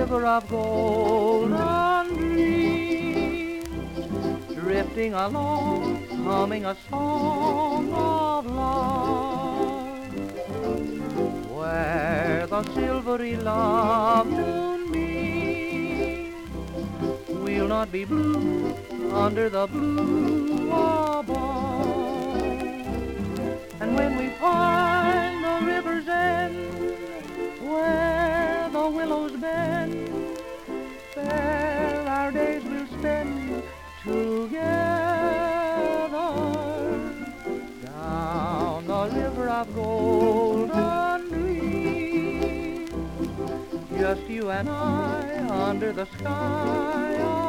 river of golden dreams, drifting along, humming a song of love, where the silvery love moon beams. We'll not be blue under the blue above. And when we find the river's end, where the willows bend, there our days we'll spend together, down the river of golden dreams, just you and I under the sky